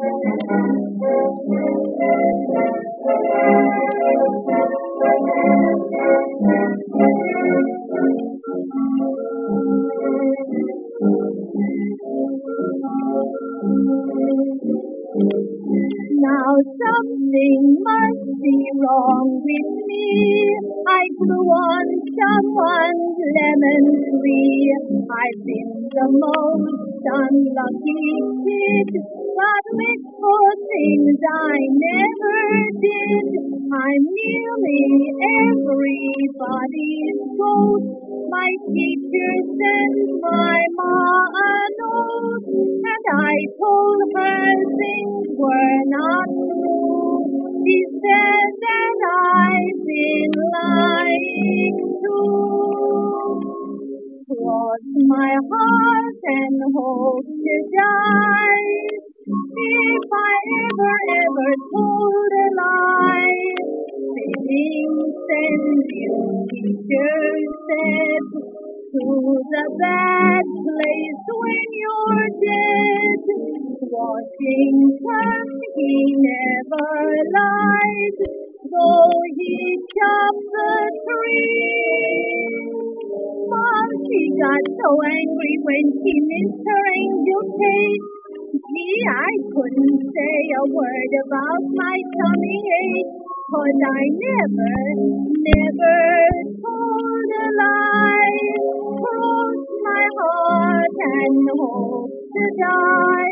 Now something must be wrong with me. I grew on someone's lemon tree. I've been the most unlucky kid, but wish for things I never did. I'm nearly everybody's ghost. My teacher sent my ma a note, and I told her things were not true. She said that I've been lying too. Cross my heart and hope to die. If I ever told a lie, feeling send you, teacher said, to the bad place when you're dead. Washington, he never lied, though he chopped the tree. Mom, she got so angry when she missed her angel cake. Gee, I couldn't say a word about my tummy ache, 'cause I never told a lie. Cross my heart and hope to die.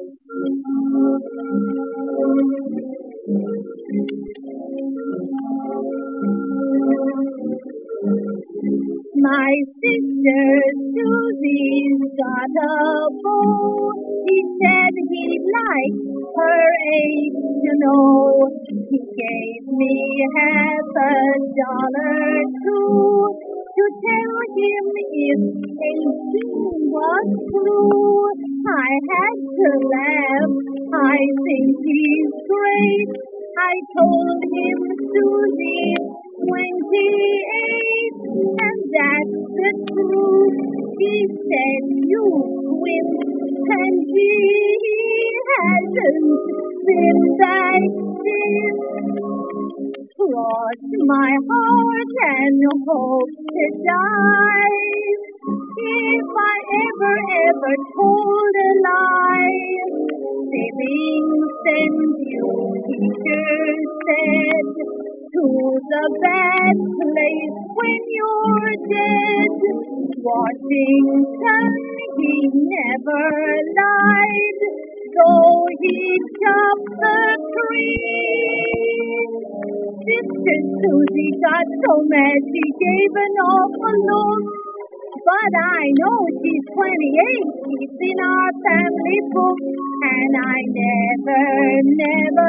My sister Susie's got a beau. He said he'd like her age to know. He gave me $50 too, to tell him if 18 was true. I had to laugh. I think he's great. I told him Susie's 28, and that's the truth. He said you win, and he hasn't been back since. Cross my heart and hope to die. If I ever told a lie, saving send you, teacher said, to the bad place when you're dead. Washington, he never lied, though he chopped the tree. Sister Susie got so mad she gave an awful look. But I know she's 28, she's in our family book, and I never